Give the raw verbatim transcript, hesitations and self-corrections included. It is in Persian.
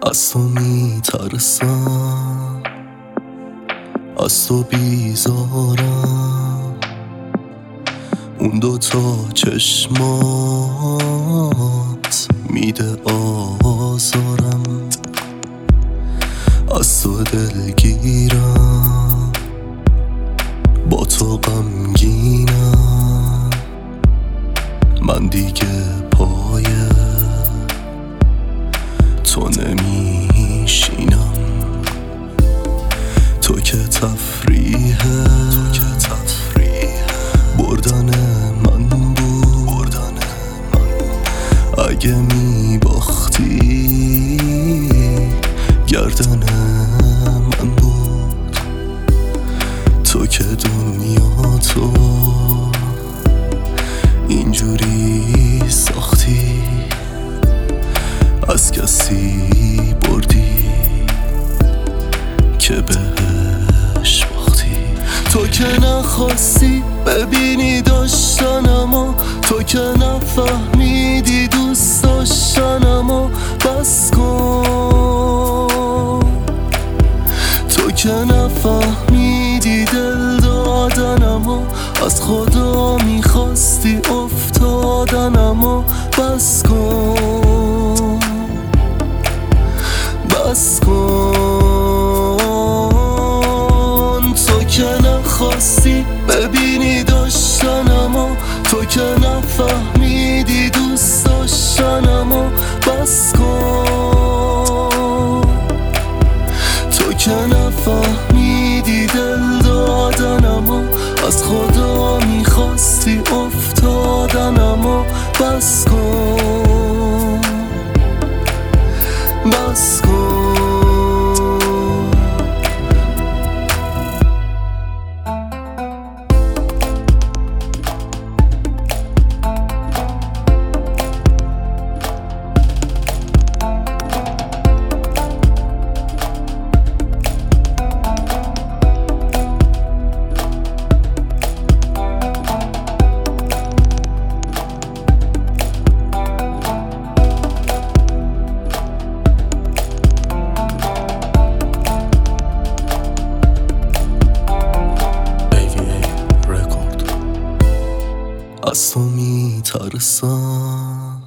از تو میترسم، از تو بیزارم. اون دوتا چشمات میده آزارم، از تو دلگیرم، با تو غمگینم. من دیگه پای تو نمیشینم. تو که تفریحه بردن من بود. اگه میباختی گردن من بود. تو که دنیا تو اینجوری ساختی، از کسی بردی که بهش باختی. تو که نخواستی ببینی داشتنمو، تو که نفهمیدی دوست داشتنمو. بس کن، تو که نفهمیدی دل دادنمو، از خدا میخواستی افتادنمو. بس کن، بس کن. تو که نخواستی ببینی داشتنمو، تو که نفهمیدی دوست داشتنمو. بس کن، تو که نفهمیدی دل دادنمو، از خدا میخواستی افتادنمو. بس کن، بس کن. از تو میترسم،